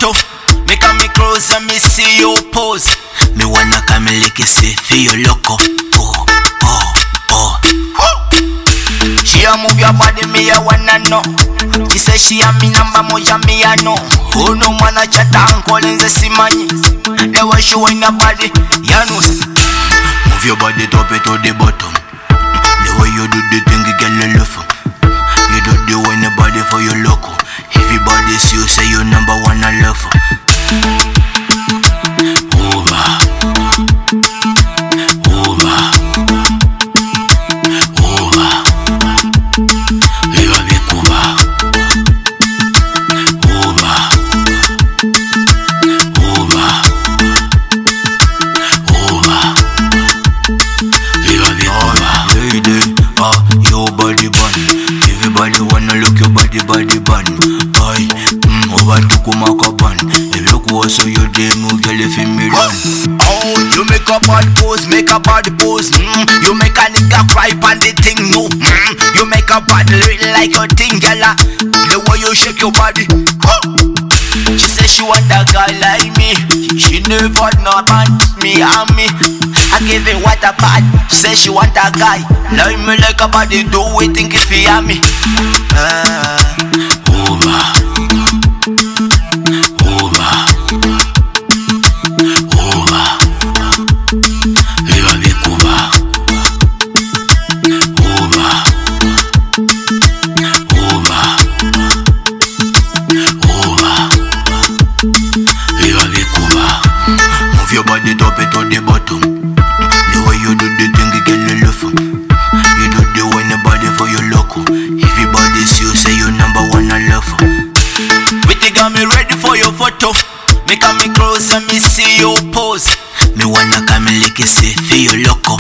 photo. Make me close and me see you pose. Me wanna come and lick it, say feel loco. Oh, oh, oh. She a move your body, me a wanna know. She say she a me number moja, me a know. Oh no man a chat and call in the simani. The way she wind her body, ya know. Move your body top it to the bottom. The way you do the thing, you get a love. You do the one body for your loco. Everybody see you say you number one, I love. Over, over, over. Live a bit over, over, over, over. Live a bit over. Lady, your body bun. Everybody wanna look your body bun. Boy, over to Kumakaban. If you go so you demo girl if me run. Oh, you make a bad pose, make a bad pose. You make a nigga cry on the thing, no. You make a bad look like a thing, girl. The way you shake your body. She said she want a guy like me. She never not want me and me. I give it what a bad. She said she want a guy like me, like a body. Do we think if he have me? Over, over, over. Live a bit over, over, over, over. Live a bit over. Move your body top it to the bottom. The way you do the thing, you get a love. You do the one body for your loco. Everybody see you say you number one, I love. Wait, got me ready for your photo. Make me close and me see you pose. Me wanna come and lick it, say feel loco.